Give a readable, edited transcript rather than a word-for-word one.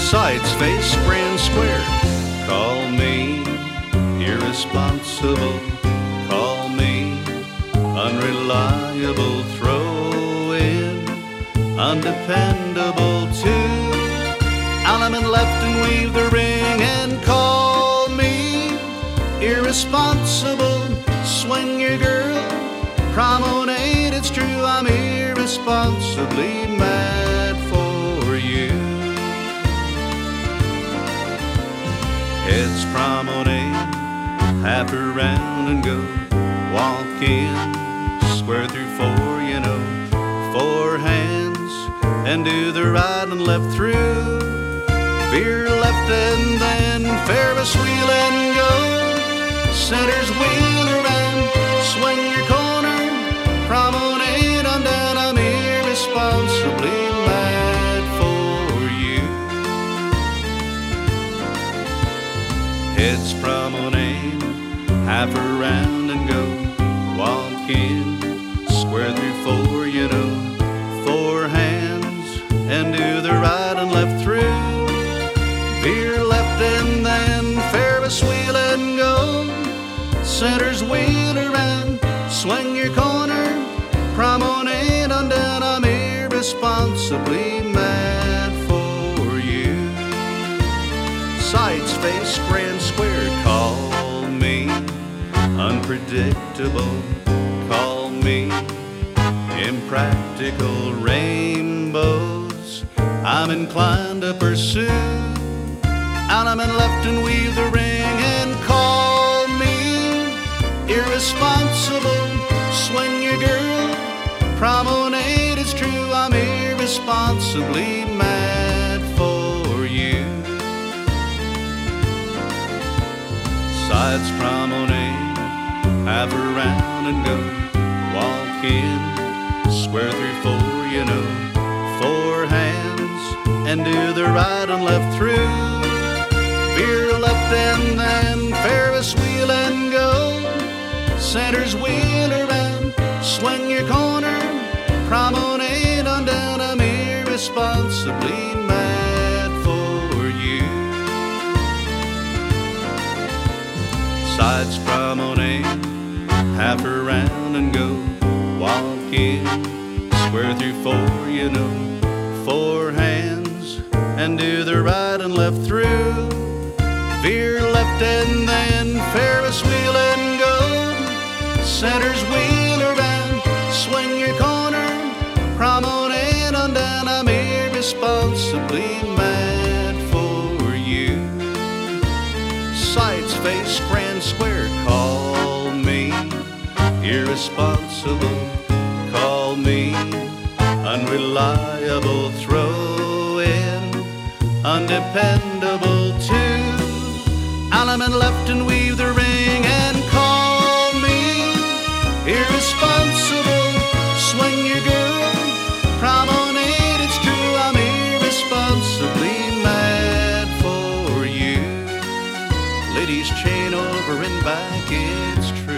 Sides face grand square. Call me irresponsible. Call me unreliable. Throw in undependable too. Element left and weave the ring and call me irresponsible. Swing your girl, promenade, it's true, I'm irresponsibly mad for you. Heads promenade, half around and go. Walk in, square through four, you know. Four hands, and do the right and left through. Veer left and then Ferris wheel and go. Center's wheel around, swing your corner, promenade on down, I'm irresponsibly mad for you. Heads promenade, half around and go. Walk in, square through four, you know. Four hands, and do the right and left through. Veer left and then Ferris wheel and go. Center's wheel around, swing your corner, promenade on down, I'm irresponsibly mad for you. Sides face grand square. Call me unpredictable. Call me impractical. Rainbows I'm inclined to pursue. Element left and weave the ring and call me irresponsible. Swing your girl, promenade, it's true, I'm irresponsibly mad for you. Sides promenade, half around and go. Walk in, square through four, you know. Four hands, and do the right and left through. Veer left and then Ferris wheel and go. Center's wheel around, swing your corner, promenade on down, I'm irresponsibly mad for you. Sides promenade, half around and go. Walk in, square through four, you know. Four hands, and do the right and left through. Veer left and then Ferris wheel and go. Center's wheel around, swing your corner, promenade on down, I'm irresponsibly mad for you. Sides face grand square. Call me irresponsible. Call me unreliable. Throw in undependable too. Element left and weave the ring and call me irresponsible. Swing your girl, promenade, it's true, I'm irresponsibly mad for you. Ladies chain over and back, it's true.